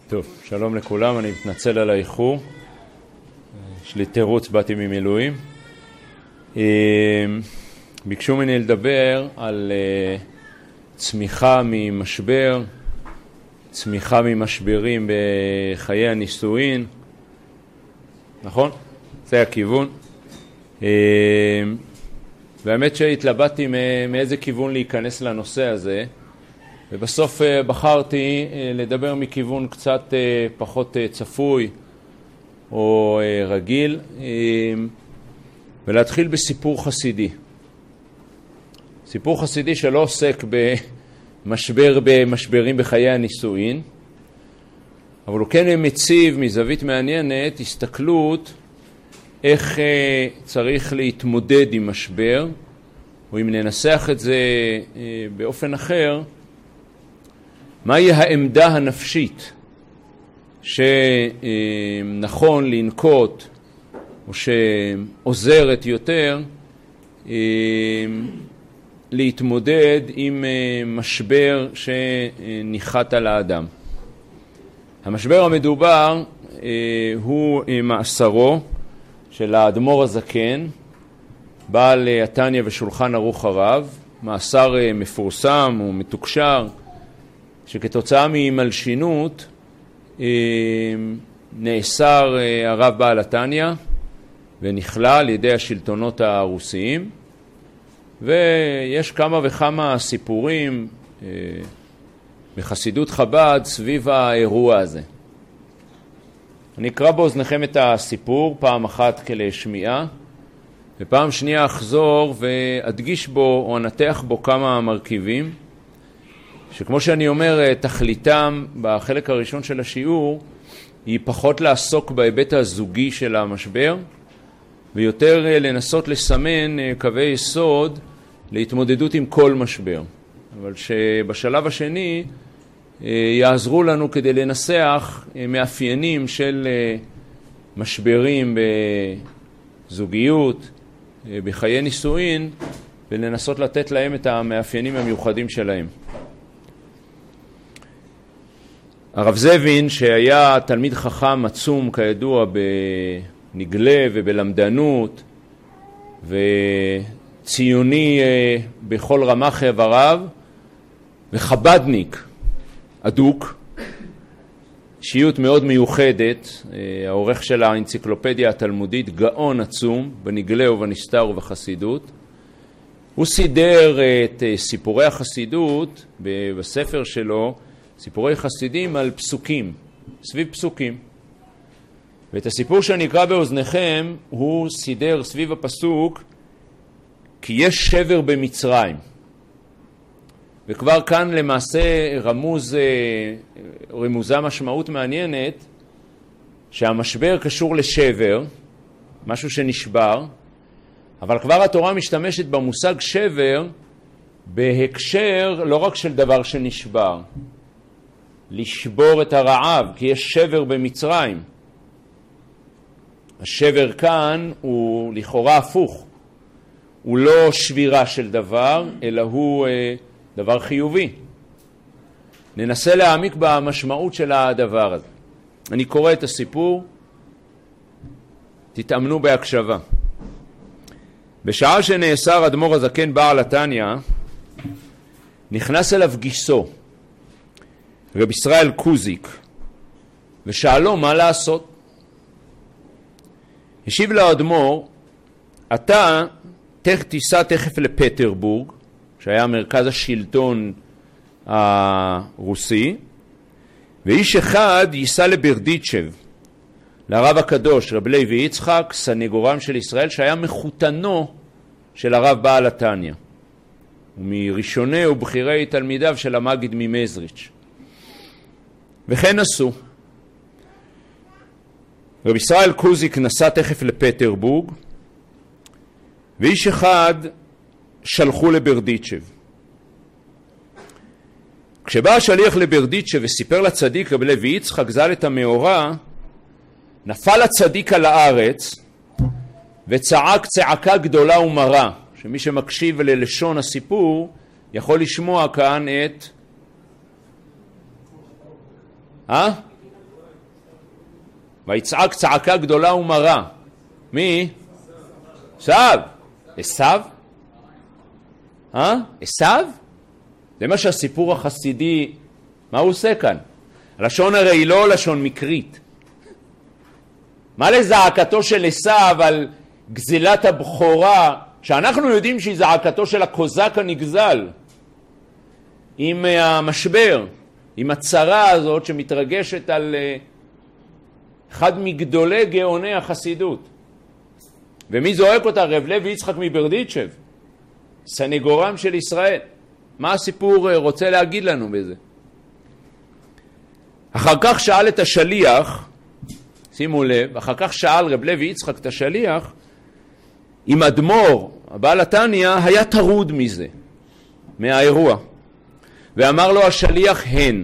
טוב, שלום לכולם, אני מתנצל על האיחור. יש לי תירוץ, באתי ממילואים. ביקשו ממני לדבר על צמיחה ממשבר, צמיחה ממשברים בחיי הנישואין. נכון? זה הכיוון. והאמת שהתלבטתי מאיזה כיוון להיכנס לנושא הזה, ובסוף בחרתי לדבר מכיוון קצת פחות צפוי או רגיל, ולהתחיל בסיפור חסידי. סיפור חסידי שלא עוסק במשברים בחיי הנישואין, אבל הוא כן מציב מזווית מעניינת הסתכלות איך צריך להתמודד עם משבר, או אם ננסח את זה באופן אחר, מהי העמדה הנפשית שנכון לנקוט או שעוזרת יותר להתמודד עם משבר שניחת על האדם. המשבר המדובר הוא מאסרו של האדמו"ר הזקן, בעל התניא ושולחן ערוך הרב, מאסר מפורסם ומתוקשר, שכתוצאה ממלשינות נאסר הרב בעל התניא ונכלל על ידי השלטונות הרוסיים, ויש כמה וכמה סיפורים בחסידות חב"ד סביב האירוע הזה. אני אקרא באוזניכם את הסיפור פעם אחת כלשמיעה, ופעם שנייה אחזור ואדגיש בו או אנתח בו כמה מרכיבים, שכמו שאני אומר, תכליתם בחלק הראשון של השיעור היא פחות לעסוק בהיבט הזוגי של המשבר, ויותר לנסות לסמן קווי יסוד להתמודדות עם כל משבר. אבל שבשלב השני יעזרו לנו כדי לנסח מאפיינים של משברים בזוגיות, בחיי נישואין, ולנסות לתת להם את המאפיינים המיוחדים שלהם. הרב זבין, שהיה תלמיד חכם עצום כידוע בנגלה ובלמדנות וציוני בכל רמ"ח איבריו וחבדניק אדוק, אישיות מאוד מיוחדת, העורך של האנציקלופדיה התלמודית, גאון עצום בנגלה ובנסתר ובחסידות. הוא סידר את סיפורי החסידות בספר שלו, סיפורי חסידים על פסוקים, סביב פסוקים. ואת הסיפור שאני אקרא באוזניכם הוא סידר סביב הפסוק כי יש שבר במצרים. וכבר כאן למעשה רמוזה משמעות מעניינת, שהמשבר קשור לשבר, משהו שנשבר, אבל כבר התורה משתמשת במושג שבר בהקשר לא רק של דבר שנשבר, לשבור את הרעב, כי יש שבר במצרים. השבר כאן הוא לכאורה הפוך, הוא לא שבירה של דבר, אלא הוא דבר חיובי. ננסה להעמיק במשמעות של הדבר הזה. אני קורא את הסיפור, תתאמנו בהקשבה. בשעה שנאסר אדמו"ר הזקן בעל התניא, נכנס אליו גיסו, רב ישראל קוזיק, ושאלו מה לעשות. השיב לאדמו"ר, אתה תיסע תכף לפטרבורג, שהיה מרכז השלטון הרוסי, ואיש אחד ייסע לברדיצ'ב, לרב הקדוש, רב לוי יצחק, סנגורם של ישראל, שהיה מחותנו של הרב בעל התניא, ומראשוני ובחירי תלמידיו של המגיד ממזריץ'. וכן עשו. רב ישראל קוזיק נסע תכף לפטרבורג, ואיש אחד שלחו לברדיצ'ב. כשבא השליח לברדיצ'ב וסיפר לצדיק רב לוי יצחק ז"ל את המאורע, נפל הצדיק על הארץ וצעק צעקה גדולה ומרה, שמי שמקשיב ללשון הסיפור יכול לשמוע כאן את ויצעק צעקה גדולה ומרה. מי? עשיו. עשיו? עשיו? זה מה שהסיפור החסידי, מה הוא עושה כאן? הלשון הרי היא לא לשון מקרית. מה לזעקתו של עשיו על גזילת הבכורה, שאנחנו יודעים שהיא זעקתו של הקוזק הנגזל, עם המשבר, עם הצרה הזאת שמתרגשת על אחד מגדולי גאוני החסידות. ומי זועק אותה? רב לוי יצחק מברדיצ'ב, סנגורם של ישראל. מה הסיפור רוצה להגיד לנו בזה? אחר כך שאל את השליח, שימו לב, אחר כך שאל רב לוי יצחק את השליח, אם אדמו"ר, הבעל התניא, היה טרוד מזה, מהאירוע. ואמר לו השליח, הן.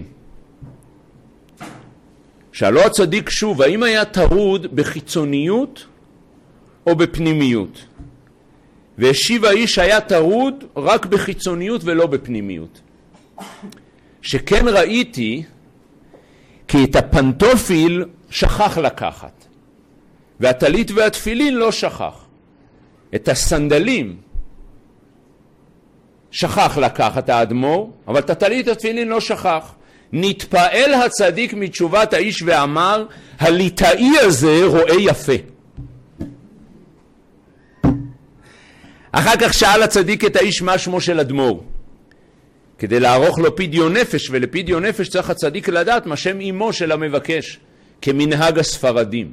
שאלו הצדיק שוב, האם היה טרוד בחיצוניות או בפנימיות? והשיב האיש, היה טרוד רק בחיצוניות ולא בפנימיות. שכן ראיתי כי את הפנטופיל שכח לקחת, והטלית והתפילין לא שכח. את הסנדלים שכח לקחת האדמו"ר, אבל את הטלית והתפילין לא שכח. נתפעל הצדיק מתשובת האיש ואמר, הליטאי הזה רואה יפה. אחר כך שאל הצדיק את האיש מה שמו של אדמו"ר, כדי לערוך לו פדיון נפש, ולפדיון נפש צריך הצדיק לדעת מה שם אמו של המבקש, כמנהג הספרדים.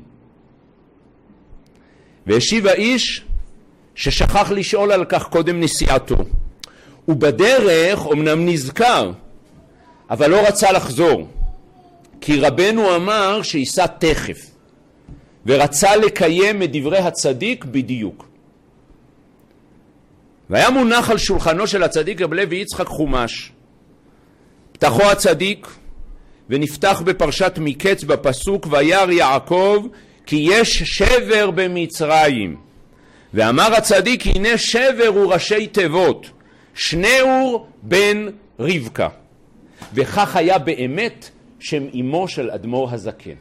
והשיב האיש ששכח לשאול על כך קודם נסיעתו, ובדרך אמנם נזכר, אבל לא רצה לחזור, כי רבנו אמר שיסע תכף, ורצה לקיים את דברי הצדיק בדיוק. והיה מונח על שולחנו של הצדיק רב לוי יצחק חומש. פתחו הצדיק ונפתח בפרשת מקץ בפסוק, וירא יעקב כי יש שבר במצרים. ואמר הצדיק, הנה שבר הוא ראשי תיבות, שניאור בן רבקה. וכך היה באמת שם אמו של אדמו"ר הזקן.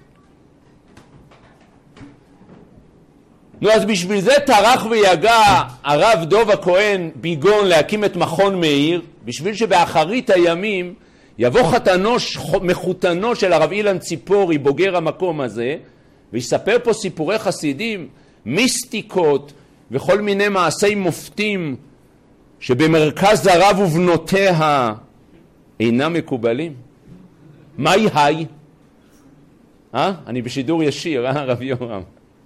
נו, אז בשביל זה טרח ויגע הרב דוב הכהן ביגון להקים את מכון מאיר, בשביל שבאחרית הימים יבוא מחותנו של הרב אילן ציפורי, בוגר המקום הזה, ויספר פה סיפורי חסידים, מיסטיקות וכל מיני מעשי מופתים שבמרכז הרב ובנותיה אינם מקובלים. מהי היי? אני בשידור ישיר, רב יורם?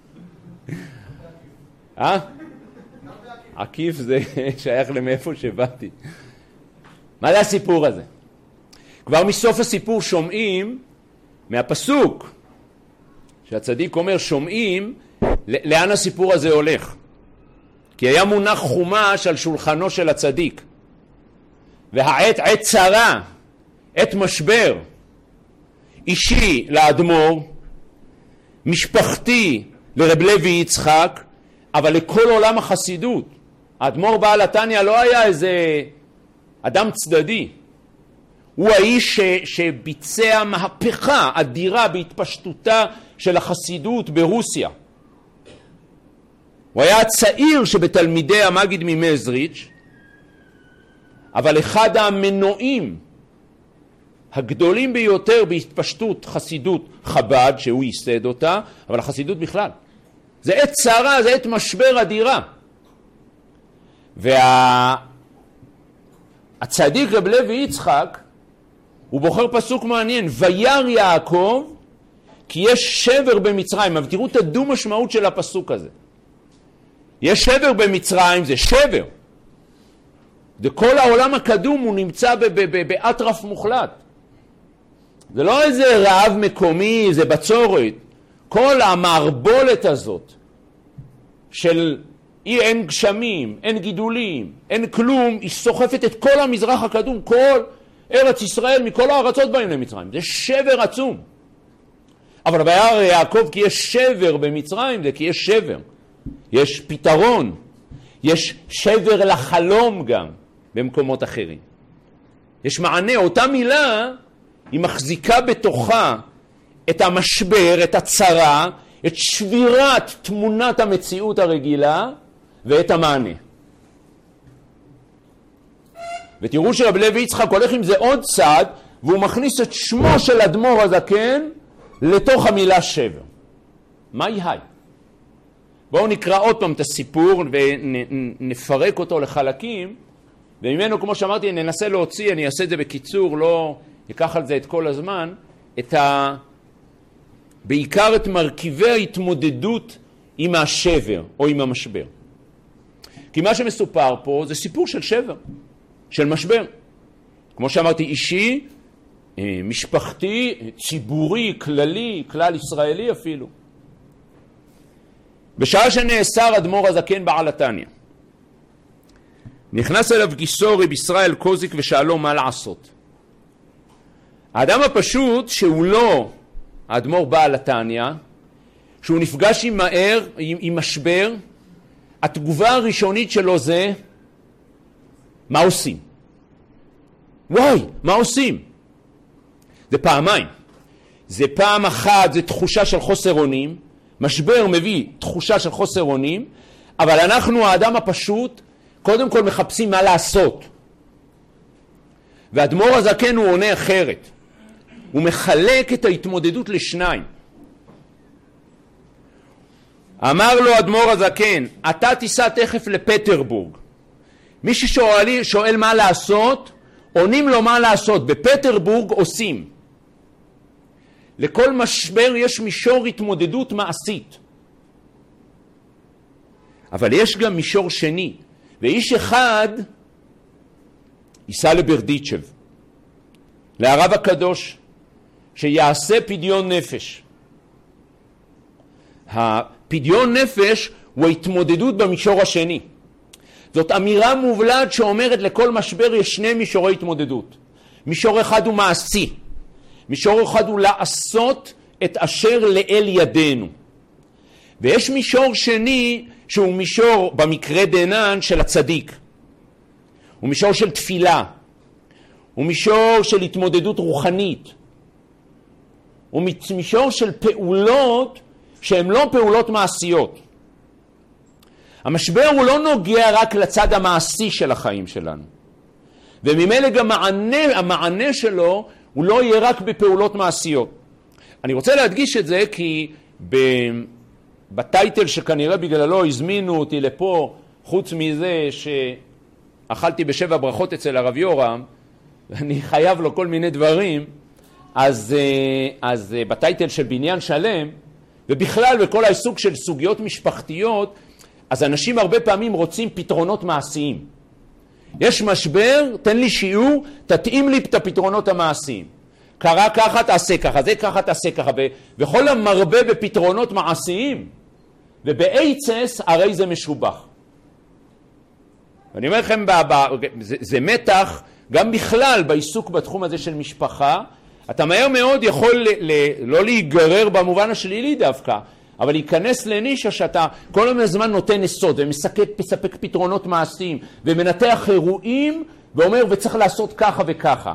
עקיף זה שייך למאיפה שבאתי. מה זה הסיפור הזה? כבר מסוף הסיפור שומעים מהפסוק שהצדיק אומר, שומעים לאן הסיפור הזה הולך. כי היה מונח חומש על שולחנו של הצדיק, והעת עת צרה, עת משבר, אישי לאדמו"ר, משפחתי לרב לוי יצחק, אבל לכל עולם החסידות. האדמו"ר בעל התניא לא היה איזה אדם צדדי, הוא האיש שביצע מהפכה אדירה בהתפשטותה של החסידות ברוסיה. הוא היה הצעיר שבתלמידי המגיד ממזריץ', אבל אחד המנועים הגדולים ביותר בהתפשטות חסידות חב"ד, שהוא ייסד אותה, אבל החסידות בכלל. זה עת צרה, זה עת משבר אדירה. והצדיק רב לוי יצחק, הוא בוחר פסוק מעניין, וירא יעקב כי יש שבר במצרים. אבל תראו את הדו משמעות של הפסוק הזה. יש שבר במצרים, זה שבר. וכל העולם הקדום הוא נמצא באטרף מוחלט. זה לא איזה רעב מקומי, זה בצורת. כל המערבולת הזאת של אין גשמים, אין גידולים, אין כלום, היא סוחפת את כל המזרח הקדום, כל ארץ ישראל, מכל הארצות באים למצרים. זה שבר עצום. אבל וירא יעקב כי יש שבר במצרים, זה כי יש שבר. יש פתרון. יש שבר לחלום גם במקומות אחרים. יש מענה. אותה מילה היא מחזיקה בתוכה את המשבר, את הצרה, את שבירת תמונת המציאות הרגילה ואת המענה. ותראו שרב לוי יצחק הולך עם זה עוד צעד, והוא מכניס את שמו של אדמו"ר הזקן לתוך המילה שבר. מה יהיה? בואו נקרא עוד פעם את הסיפור ונפרק אותו לחלקים, וממנו, כמו שאמרתי, ננסה להוציא, אני אעשה את זה בקיצור, לא אקח על זה את כל הזמן, בעיקר את מרכיבי ההתמודדות עם השבר או עם המשבר. כי מה שמסופר פה זה סיפור של שבר, של משבר. כמו שאמרתי, אישי, משפחתי, ציבורי, כללי, כלל ישראלי אפילו. בשעה שנאסר אדמו"ר הזקן בעל התניא, נכנס אליו גיסו רב ישראל קוזיק ושאלו מה לעשות. האדם הפשוט שהוא לא האדמו"ר בעל התניא, שהוא נפגש עם משבר, התגובה הראשונית שלו זה מה עושים? וואי, מה עושים? זה פעמיים. זה פעם אחת, זה תחושה של חוסר אונים, משבר מביא תחושה של חוסר אונים, אבל אנחנו, האדם הפשוט, קודם כל מחפשים מה לעשות. והאדמו"ר הזקן הוא עונה אחרת. הוא מחלק את ההתמודדות לשניים. אמר לו אדמו"ר הזקן, אתה תיסע תכף לפטרבורג. מי ששואל מה לעשות, עונים לו מה לעשות. בפטרבורג עושים. לכל משבר יש מישור התמודדות מעשית. אבל יש גם מישור שני. ואיש אחד ייסע לברדיצ'ב, לערב הקדוש, שיעשה פדיון נפש. הפדיון נפש הוא ההתמודדות במישור השני. זאת אמירה מובלעת שאומרת לכל משבר יש שני מישורי התמודדות. מישור אחד הוא מעשי. מישור אחד הוא לעשות את אשר לאל ידינו. ויש מישור שני שהוא מישור במקרה דנן של הצדיק. הוא מישור של תפילה. הוא מישור של התמודדות רוחנית. הוא מישור של פעולות שהן לא פעולות מעשיות. המשבר הוא לא נוגע רק לצד המעשי של החיים שלנו. וממילא גם המענה שלו הוא לא יהיה רק בפעולות מעשיות. אני רוצה להדגיש את זה כי בטייטל שכנראה בגללו הזמינו אותי לפה, חוץ מזה שאכלתי בשבע ברכות אצל הרב יורם, ואני חייב לו כל מיני דברים, אז בטייטל של בניין שלם, ובכלל בכל העיסוק של סוגיות משפחתיות, אז אנשים הרבה פעמים רוצים פתרונות מעשיים. יש משבר, תן לי שיעור, תתאים לי את הפתרונות המעשיים. קרה ככה, תעשה ככה, זה ככה, תעשה ככה. וכל המרבה בפתרונות מעשיים, ובאיצס הרי זה משובח. ואני אומר לכם, זה מתח, גם בכלל בעיסוק בתחום הזה של משפחה, אתה מהר מאוד יכול לא להיגרר במובן השלילי דווקא, אבל להיכנס לנישה שאתה כל הזמן נותן יסוד ומספק פתרונות מעשיים ומנתח אירועים ואומר וצריך לעשות ככה וככה.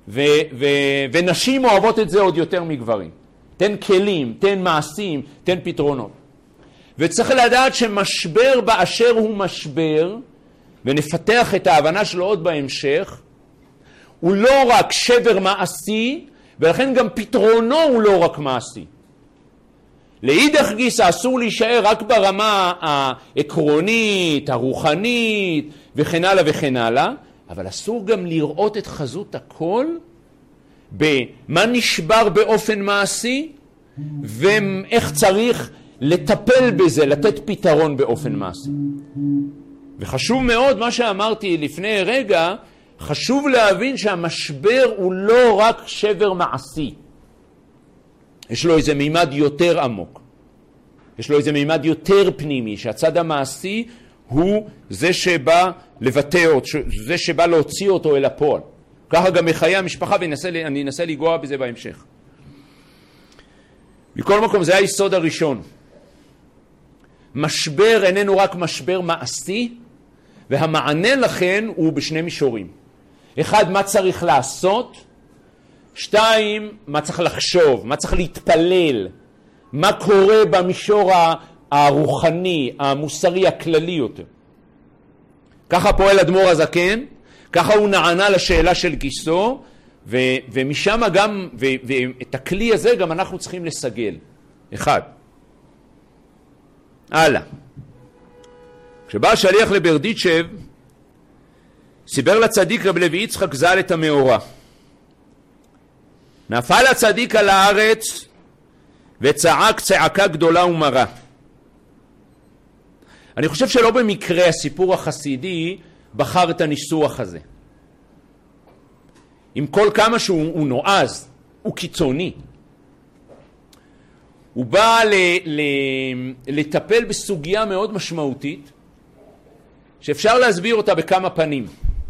ונשים אוהבות את זה עוד יותר מגברים. תן כלים, תן מעשים, תן פתרונות. וצריך לדעת שמשבר באשר הוא משבר, ונפתח את ההבנה שלו עוד בהמשך, הוא לא רק שבר מעשי, ולכן גם פתרונו הוא לא רק מעשי. לאידך גיסא אסור להישאר רק ברמה העקרונית, הרוחנית וכן הלאה וכן הלאה, אבל אסור גם לראות את חזות הכל במה נשבר באופן מעשי ואיך צריך לטפל בזה, לתת פתרון באופן מעשי. וחשוב מאוד מה שאמרתי לפני רגע, חשוב להבין שהמשבר הוא לא רק שבר מעשי. יש לו איזה מימד יותר עמוק. יש לו איזה מימד יותר פנימי, שהצד המעשי הוא זה שבא לבטא אותו, זה שבא להוציא אותו אל הפועל. ככה גם בחיי המשפחה, ואני אנסה לגוע בזה בהמשך. בכל מקום זה היסוד הראשון. משבר איננו רק משבר מעשי, והמענה לכן הוא בשני מישורים. אחד, מה צריך לעשות, 2, מה צריך לחשוב, מה צריך להתפלל, מה קורה במישור הרוחני, המוסרי, הכללי יותר. ככה פועל אדמו"ר הזקן, ככה הוא נענה לשאלה של גיסו, ומשם גם, ואת הכלי הזה גם אנחנו צריכים לסגל. 1. הלאה. כשבא השליח לברדיצ'ב, סיבר לצדיק רב לוי יצחק ז"ל את המאורע. נפל הצדיק על הארץ וצעק צעקה גדולה ומרה. אני חושב שלא במקרה הסיפור החסידי בחר את הניסוח הזה. עם כל כמה שהוא נועז, הוא קיצוני. הוא בא לטפל בסוגיה מאוד משמעותית, שאפשר להסביר אותה בכמה פנים.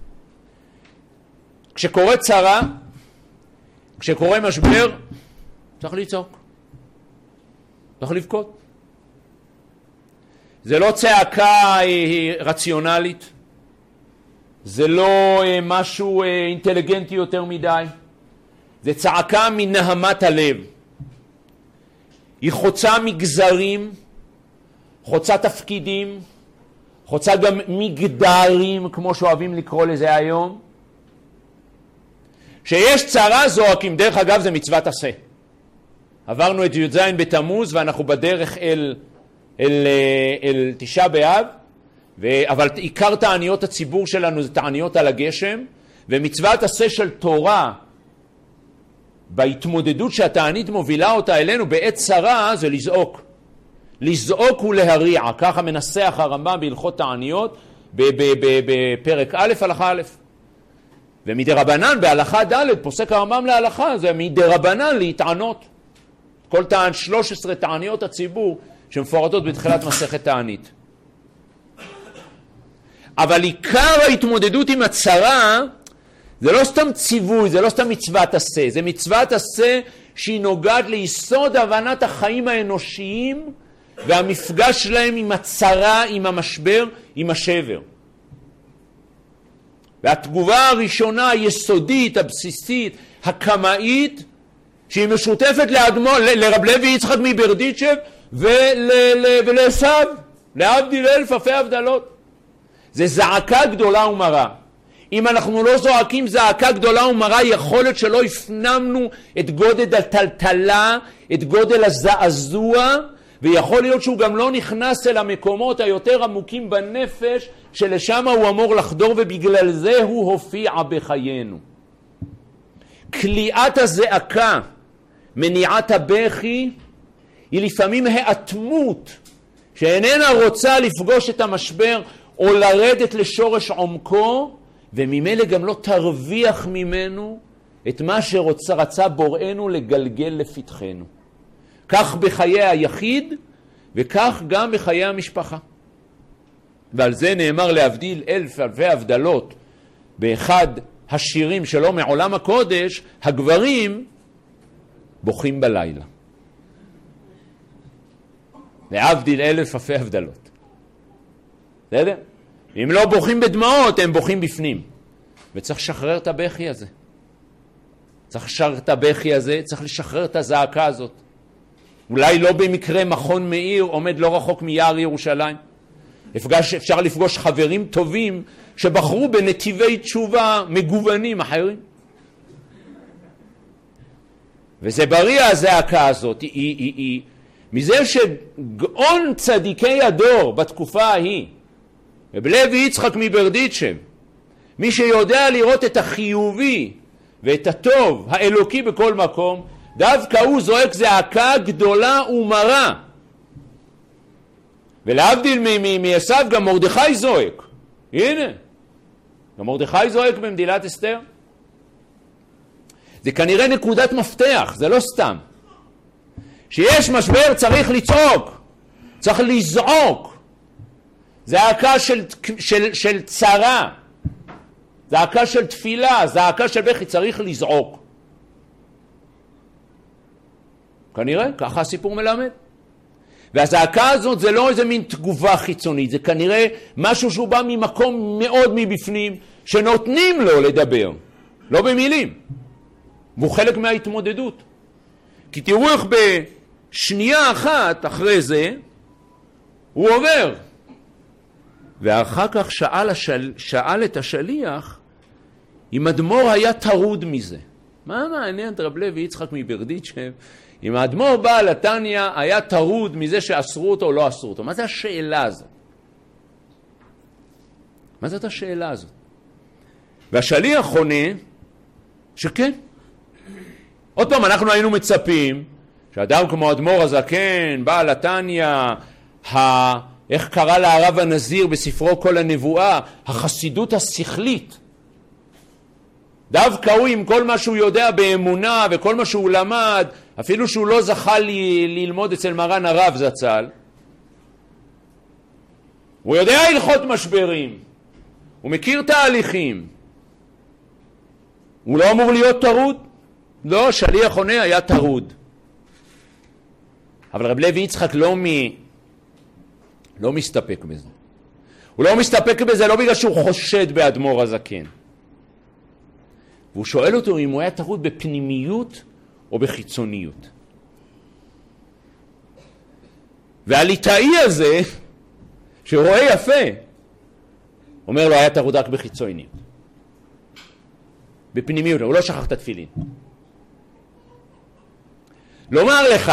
כשקורה צרה, כשקורה משבר, צריך לצעוק. צריך לבכות. זה לא צעקה רציונלית, זה לא משהו אינטליגנטי יותר מדי, זה צעקה מנהמת הלב. היא חוצה מגזרים, חוצה תפקידים, חוצה גם מגדרים, כמו שאוהבים לקרוא לזה היום. שיש צרה זועקים, דרך אגב זה מצוות עשה. עברנו את י"ז בתמוז ואנחנו בדרך אל תשעה באב, אבל עיקר תעניות הציבור שלנו זה תעניות על הגשם, ומצוות עשה של תורה בהתמודדות שהתענית מובילה אותה אלינו בעת צרה זה לזעוק. לזעוק ולהריע, ככה מנסח הרמב"ם בהלכות תעניות בפרק א' הלכה א'. ומדרבנן בהלכה ד' פוסק הרמב"ם להלכה, זה מדרבנן להתענות. כל 13 תעניות הציבור שמפורטות בתחילת מסכת תענית. אבל עיקר ההתמודדות עם הצרה זה לא סתם ציווי, זה לא סתם מצוות עשה, זה מצוות עשה שהיא נוגעת ליסוד הבנת החיים האנושיים והמפגש שלהם עם הצרה, עם המשבר, עם השבר. והתגובה הראשונה היסודית, הבסיסית, הקמאית, שהיא משותפת לרב לוי יצחק מברדיצ'ב ולעשיו, להבדיל אלף אלפי הבדלות. זה זעקה גדולה ומרה. אם אנחנו לא זועקים זעקה גדולה ומרה, יכול להיות שלא הפנמנו את גודל הטלטלה, את גודל הזעזוע, ויכול להיות שהוא גם לא נכנס אל המקומות היותר עמוקים בנפש, שלשם הוא אמור לחדור, ובגלל זה הוא הופיע בחיינו. כליאת הזעקה, מניעת הבכי, היא לפעמים האטמות, שאיננה רוצה לפגוש את המשבר, או לרדת לשורש עומקו, וממילא גם לא תרוויח ממנו את מה שרצה בוראנו לגלגל לפתחנו. כך בחיי היחיד, וכך גם בחיי המשפחה. ועל זה נאמר להבדיל אלף אלפי הבדלות, באחד השירים שלו מעולם הקודש, הגברים בוכים בלילה. להבדיל אלף אלפי הבדלות. בסדר? אם לא בוכים בדמעות, הם בוכים בפנים. וצריך לשחרר את הבכי הזה. צריך לשחרר את הבכי הזה, צריך לשחרר את הזעקה הזאת. אולי לא במקרה מכון מאיר עומד לא רחוק מיער ירושלים. אפשר לפגוש חברים טובים שבחרו בנתיבי תשובה מגוונים אחרים. וזה בריא הזעקה הזאת. היא מזה שגאון צדיקי הדור בתקופה ההיא, רב לוי יצחק מברדיצ'ב, מי שיודע לראות את החיובי ואת הטוב האלוקי בכל מקום, דווקא הוא זועק זעקה גדולה ומרה. ולהבדיל מעשיו גם מרדכי זועק. הנה, גם מרדכי זועק במגילת אסתר. זה כנראה נקודת מפתח, זה לא סתם. שיש משבר צריך לצעוק, צריך לזעוק. זעקה של צרה, זעקה של תפילה, זעקה של בכי, צריך לזעוק. כנראה, ככה הסיפור מלמד. והזעקה הזאת זה לא איזה מין תגובה חיצונית, זה כנראה משהו שהוא בא ממקום מאוד מבפנים, שנותנים לו לדבר, לא במילים. והוא חלק מההתמודדות. כי תראו איך בשנייה אחת אחרי זה הוא עובר. ואחר כך שאל את השליח אם האדמו"ר היה טרוד מזה. מה מעניין את רב לוי יצחק מברדיצ'ב אם האדמו"ר בעל התניא היה טרוד מזה שאסרו אותו או לא אסרו אותו? מה זה השאלה הזאת? מה זאת השאלה הזאת? והשליח עונה שכן. עוד פעם, אנחנו היינו מצפים שאדם כמו האדמו"ר הזקן, בעל התניא, איך קרא להרב הנזיר בספרו כל הנבואה, החסידות השכלית. דווקא הוא עם כל מה שהוא יודע באמונה וכל מה שהוא למד, אפילו שהוא לא זכה ללמוד אצל מרן הרב זצ"ל, הוא יודע הלכות משברים, הוא מכיר תהליכים, הוא לא אמור להיות טרוד? לא, שליח עונה היה טרוד. אבל רב לוי יצחק לא מסתפק בזה. הוא לא מסתפק בזה לא בגלל שהוא חושד באדמו"ר הזקן. והוא שואל אותו אם הוא היה טרוד בפנימיות או בחיצוניות. והליטאי הזה, שרואה יפה, אומר לו היה טרוד רק בחיצוניות. בפנימיות, הוא לא שכח את התפילין. לומר לך,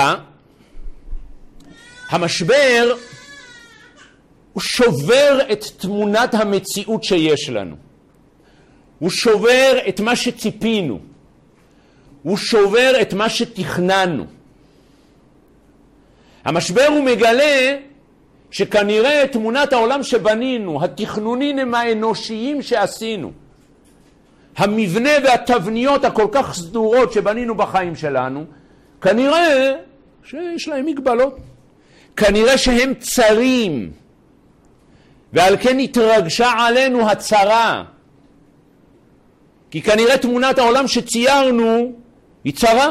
המשבר הוא שובר את תמונת המציאות שיש לנו. הוא שובר את מה שציפינו. הוא שובר את מה שתכננו. המשבר הוא מגלה שכנראה תמונת העולם שבנינו, התכנונים האנושיים שעשינו, המבנה והתבניות הכל כך סדורות שבנינו בחיים שלנו, כנראה שיש להם מגבלות. כנראה שהם צרים, ועל כן התרגשה עלינו הצרה. כי כנראה תמונת העולם שציירנו היא צרה.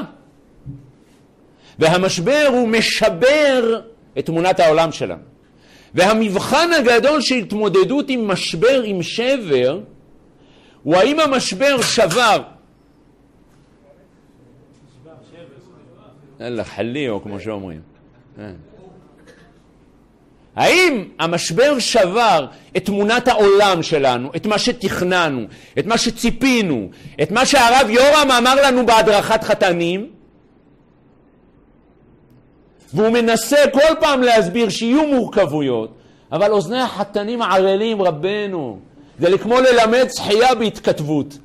והמשבר הוא משבר את תמונת העולם שלנו. והמבחן הגדול של התמודדות עם משבר, עם שבר, הוא האם המשבר שבר. אללה חלי, או כמו שאומרים. האם המשבר שבר את תמונת העולם שלנו, את מה שתכננו, את מה שציפינו, את מה שהרב יורם אמר לנו בהדרכת חתנים, והוא מנסה כל פעם להסביר שיהיו מורכבויות, אבל אוזני החתנים ערלים רבנו, זה כמו ללמד שחייה בהתכתבות.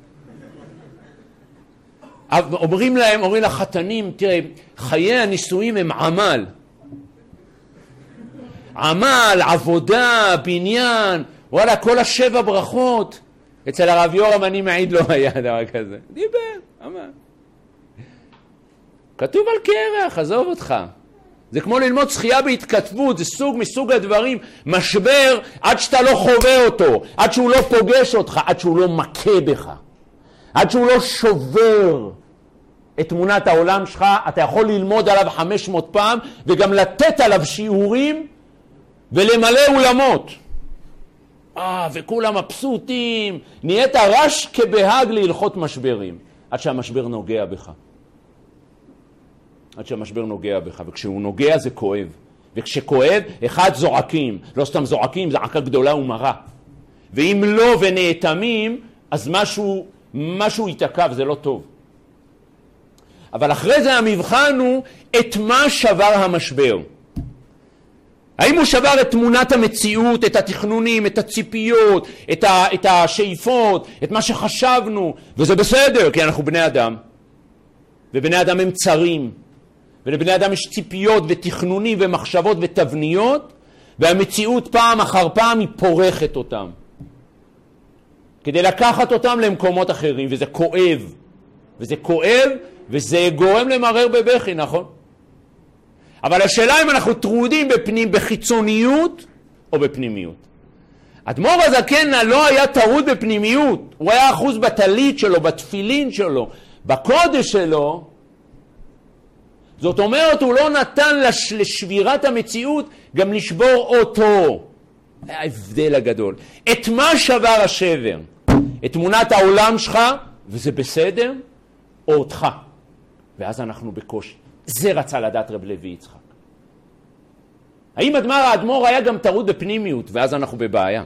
אומרים לחתנים, תראה, חיי הנישואים הם עמל. עמל, עבודה, בניין, וואלה, כל 7 ברכות. אצל הרב יורם אני מעיד לא היה דבר כזה. דיבר, עמל. כתוב על קרח, עזוב אותך. זה כמו ללמוד שחייה בהתכתבות, זה סוג מסוג הדברים, משבר עד שאתה לא חווה אותו, עד שהוא לא פוגש אותך, עד שהוא לא מכה בך, עד שהוא לא שובר את תמונת העולם שלך. אתה יכול ללמוד עליו 500 פעם וגם לתת עליו שיעורים ולמלא אולמות. וכולם מבסוטים, נהיית רש כבהג להלכות משברים, עד שהמשבר נוגע בך. עד שהמשבר נוגע בך, וכשהוא נוגע זה כואב. וכשכואב, אחד זועקים, לא סתם זועקים, זעקה גדולה ומרה. ואם לא ונאטמים, אז משהו יתעכב, זה לא טוב. אבל אחרי זה המבחן הוא את מה שבר המשבר. האם הוא שבר את תמונת המציאות, את התכנונים, את הציפיות, את השאיפות, את מה שחשבנו, וזה בסדר, כי אנחנו בני אדם. ובני אדם הם צרים. ולבני אדם יש ציפיות ותכנונים ומחשבות ותבניות, והמציאות פעם אחר פעם היא פורחת אותם. כדי לקחת אותם למקומות אחרים, וזה כואב. וזה כואב, וזה גורם למרר בבכי, נכון? אבל השאלה אם אנחנו טרודים בחיצוניות או בפנימיות. אדמו"ר הזקן לא היה טרוד בפנימיות, הוא היה אחוז בטלית שלו, בתפילין שלו, בקודש שלו. זאת אומרת, הוא לא נתן לשבירת המציאות גם לשבור אותו. ההבדל הגדול. את מה שבר השבר? את תמונת העולם שלך, וזה בסדר? או אותך. ואז אנחנו בקושי. זה רצה לדעת רב לוי יצחק. האם האדמו"ר היה גם טרוד בפנימיות, ואז אנחנו בבעיה.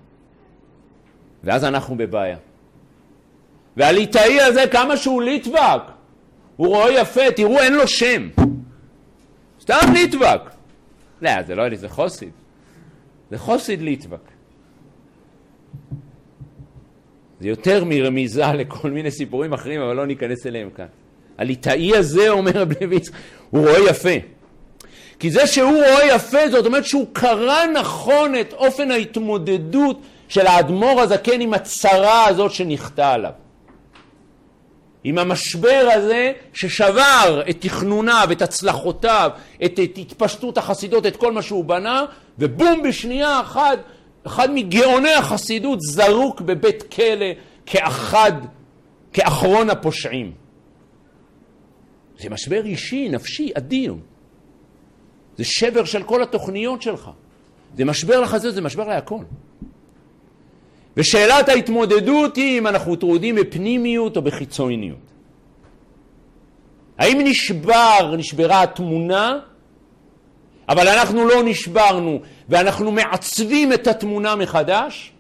והליטאי הזה, כמה שהוא ליטבק, הוא רואה יפה, תראו, אין לו שם. סתם ליטבק. לא, זה לא אלי, זה חוסיד. זה חוסיד ליטבק. זה יותר מרמיזה לכל מיני סיפורים אחרים, אבל לא ניכנס אליהם כאן. הליטאי הזה, אומר רב לוי יצחק, הוא רואה יפה. כי זה שהוא רואה יפה, זאת אומרת שהוא קרא נכון את אופן ההתמודדות של האדמו"ר הזקן עם הצרה הזאת שנכתה עליו. עם המשבר הזה ששבר את תכנוניו, את הצלחותיו, את התפשטות החסידות, את כל מה שהוא בנה, ובום בשנייה אחד מגאוני החסידות זרוק בבית כלא כאחרון הפושעים. זה משבר אישי, נפשי, אדיר. זה שבר של כל התוכניות שלך. זה משבר לחזות, זה משבר להכל. ושאלת ההתמודדות היא אם אנחנו טרודים בפנימיות או בחיצוניות. האם נשברה התמונה, אבל אנחנו לא נשברנו, ואנחנו מעצבים את התמונה מחדש,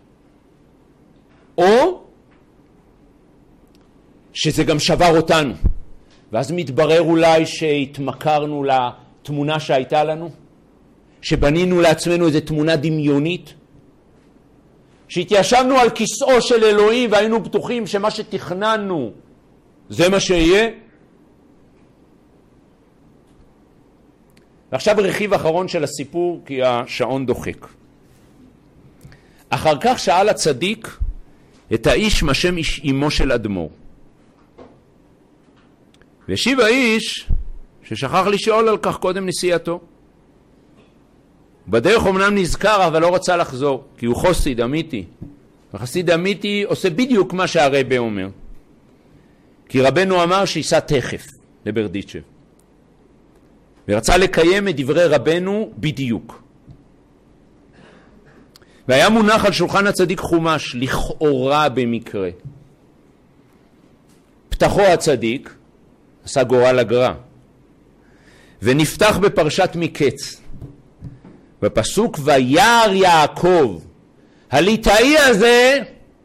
או שזה גם שבר אותנו, ואז מתברר אולי שהתמכרנו לתמונה שהייתה לנו, שבנינו לעצמנו איזו תמונה דמיונית, שהתיישבנו על כיסאו של אלוהים והיינו בטוחים שמה שתכננו זה מה שיהיה. ועכשיו רכיב אחרון של הסיפור, כי השעון דוחק. אחר כך שאל הצדיק את האיש מה שם אמו של אדמו"ר. והשיב האיש ששכח לשאול על כך קודם נסיעתו. בדרך אומנם נזכר, אבל לא רצה לחזור, כי הוא חסיד אמיתי. החסיד אמיתי עושה בדיוק מה שהרבי אומר. כי רבנו אמר שיסע תכף לברדיצ'ב. ורצה לקיים את דברי רבנו בדיוק. והיה מונח על שולחן הצדיק חומש, לכאורה במקרה. פתחו הצדיק, עשה גורל הגר"א, ונפתח בפרשת מקץ. בפסוק וירא יעקב, הליטאי הזה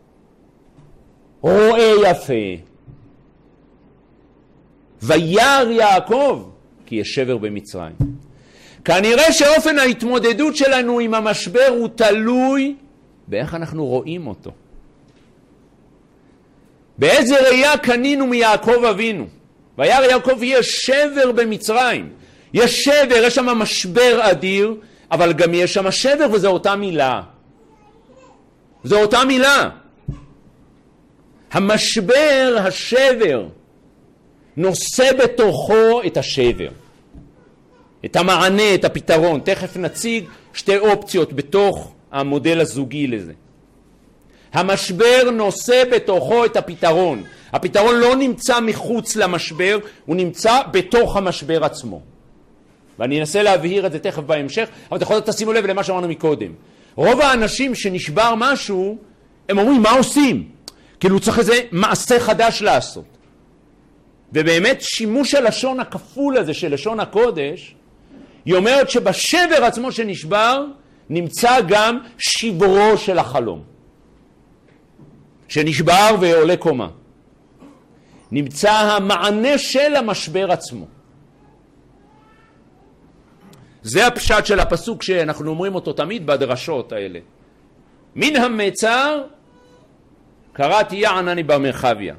רואה יפה. וירא יעקב, כי יש שבר במצרים. כנראה שאופן ההתמודדות שלנו עם המשבר הוא תלוי באיך אנחנו רואים אותו. באיזה ראייה קנינו מיעקב אבינו. וירא יעקב, יש שבר במצרים. יש שבר, יש שם משבר אדיר, אבל גם יש שם שבר, וזו אותה מילה. זו אותה מילה. המשבר, השבר, נושא בתוכו את השבר. את המענה, את הפתרון. תכף נציג שתי אופציות בתוך המודל הזוגי לזה. המשבר נושא בתוכו את הפתרון. הפתרון לא נמצא מחוץ למשבר, הוא נמצא בתוך המשבר עצמו. ואני אנסה להבהיר את זה תכף בהמשך, אבל אתה יכול תשימו לב למה שאמרנו מקודם. רוב האנשים שנשבר משהו, הם אומרים מה עושים? כאילו צריך איזה מעשה חדש לעשות. ובאמת שימוש הלשון הכפול הזה של לשון הקודש, היא אומרת שבשבר עצמו שנשבר, נמצא גם שברו של החלום. שנשבר ועולה קומה. נמצא המענה של המשבר עצמו. זה הפשט של הפסוק שאנחנו אומרים אותו תמיד בדרשות האלה. מן המצר קראתי יענני במרחביה.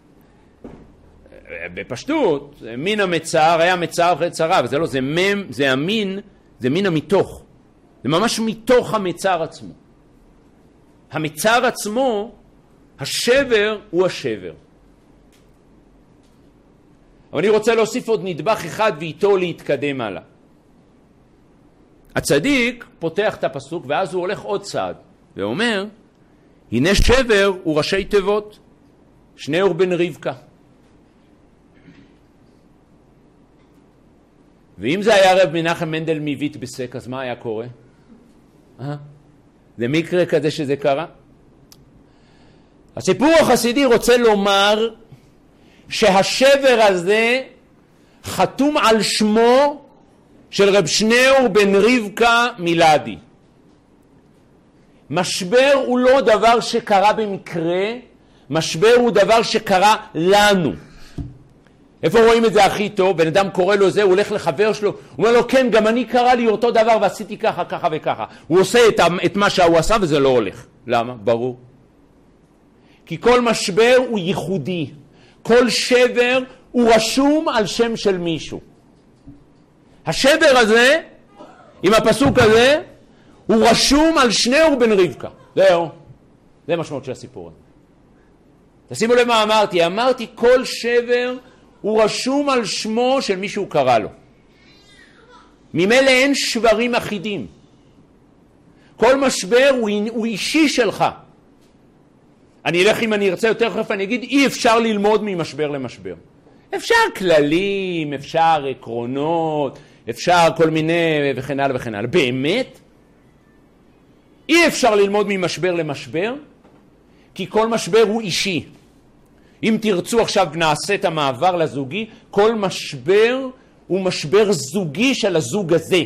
בפשטות, מן המצר היה מצר אחרי צרה, וזה לא, זה מם, זה המין, זה מן המתוך. זה ממש מתוך המצר עצמו. המצר עצמו, השבר הוא השבר. אבל אני רוצה להוסיף עוד נדבך אחד ואיתו להתקדם הלאה. הצדיק פותח את הפסוק ואז הוא הולך עוד צעד ואומר, הנה שבר הוא ראשי תיבות, שניאור בן רבקה. ואם זה היה רב מנחם מנדל מוויטבסק, אז מה היה קורה? זה מקרה כזה שזה קרה? הסיפור החסידי רוצה לומר שהשבר הזה חתום על שמו של רב שניאור בן רבקה מלאדי. משבר הוא לא דבר שקרה במקרה, משבר הוא דבר שקרה לנו. איפה רואים את זה הכי טוב? בן אדם קורא לו זה, הוא הולך לחבר שלו, הוא אומר לו, כן, גם אני קרה לי אותו דבר ועשיתי ככה, ככה וככה. הוא עושה את מה שהוא עשה וזה לא הולך. למה? ברור. כי כל משבר הוא ייחודי. כל שבר הוא רשום על שם של מישהו. השבר הזה, עם הפסוק הזה, הוא רשום על שניאור בן רבקה. זהו. זה משמעות של הסיפור הזה. תשימו לב מה אמרתי. אמרתי כל שבר הוא רשום על שמו של מישהו קרא לו. ממילא אין שברים אחידים. כל משבר הוא אישי שלך. אני אלך אם אני ארצה יותר חף, אני אגיד אי אפשר ללמוד ממשבר למשבר. אפשר כללים, אפשר עקרונות, אפשר כל מיני וכן הלאה וכן הלאה. באמת? אי אפשר ללמוד ממשבר למשבר, כי כל משבר הוא אישי. אם תרצו עכשיו נעשה את המעבר לזוגי, כל משבר הוא משבר זוגי של הזוג הזה.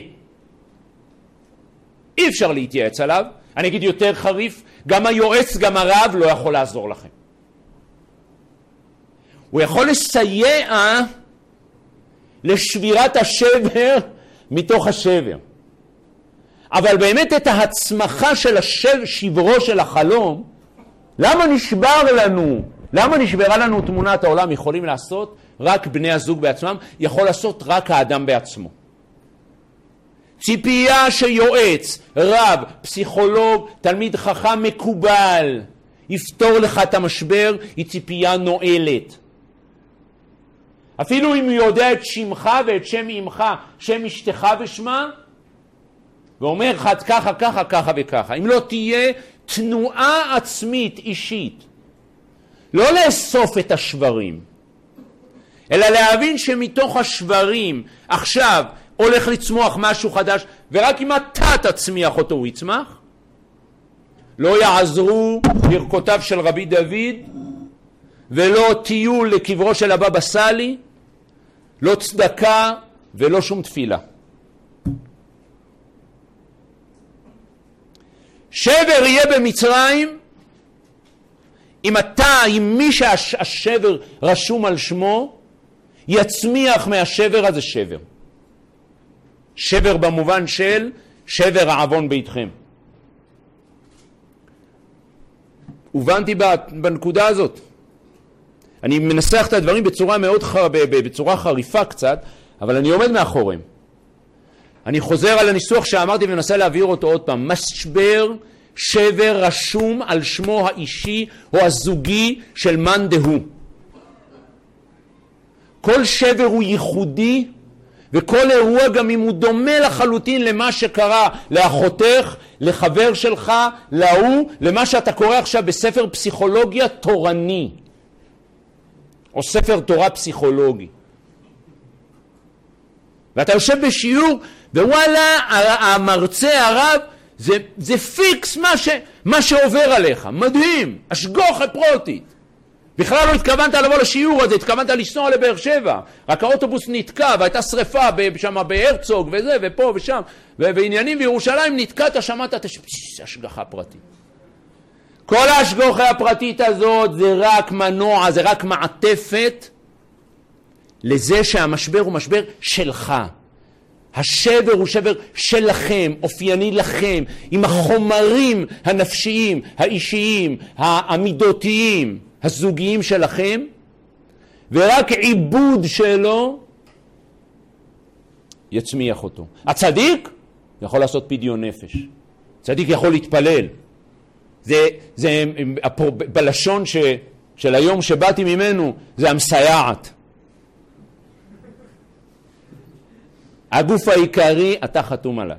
אי אפשר להתייעץ עליו. אני אגיד יותר חריף, גם היועץ, גם הרב לא יכול לעזור לכם. הוא יכול לסייע לשבירת השבר מתוך השבר. אבל באמת את ההצמחה של שברו של החלום, למה נשברה לנו תמונת העולם? יכולים לעשות רק בני הזוג בעצמם, יכול לעשות רק האדם בעצמו. ציפייה שיועץ, רב, פסיכולוג, תלמיד חכם מקובל, יפתור לך את המשבר, היא ציפייה נועלת. אפילו אם הוא יודע את שמך ואת שם אמך, שם אשתך ושמה, ואומר לך ככה, ככה, ככה וככה. אם לא תהיה תנועה עצמית אישית, לא לאסוף את השברים, אלא להבין שמתוך השברים עכשיו הולך לצמוח משהו חדש, ורק אם אתה תצמיח אותו הוא יצמח. לא יעזרו ברכותיו של רבי דוד, ולא טיול לקברו של הבבא סאלי, לא צדקה ולא שום תפילה. שבר יהיה במצרים אם מי שהשבר רשום על שמו יצמיח מהשבר הזה שבר. שבר במובן של שבר העוון ביתכם. הובנתי בנקודה הזאת. אני מנסח את הדברים בצורה חריפה קצת, אבל אני עומד מאחוריהם. אני חוזר על הניסוח שאמרתי ומנסה להעביר אותו עוד פעם. משבר, שבר רשום על שמו האישי או הזוגי של מאן דהוא. כל שבר הוא ייחודי, וכל אירוע גם אם הוא דומה לחלוטין למה שקרה לאחותך, לחבר שלך, להוא, למה שאתה קורא עכשיו בספר פסיכולוגיה תורני, או ספר תורה פסיכולוגי. ואתה יושב בשיעור, ווואלה, המרצה הרב, זה פיקס מה שעובר עליך. מדהים, השגוח הפרוטית. בכלל לא התכוונת לבוא לשיעור הזה, התכוונת לנסוע לבאר שבע. רק האוטובוס נתקע, והייתה שריפה שם בהרצוג וזה, ופה ושם, ועניינים בירושלים נתקעת, שמעת את השגחה פרטית. כל ההשגחה הפרטית הזאת זה רק מנוע, זה רק מעטפת לזה שהמשבר הוא משבר שלך. השבר הוא שבר שלכם, אופייני לכם, עם החומרים הנפשיים, האישיים, המידותיים, הזוגיים שלכם, ורק עיבוד שלו יצמיח אותו. הצדיק יכול לעשות פדיון נפש. צדיק יכול להתפלל. זה בלשון של היום שבאתי ממנו, זה המסייעת. הגוף העיקרי, אתה חתום עליו.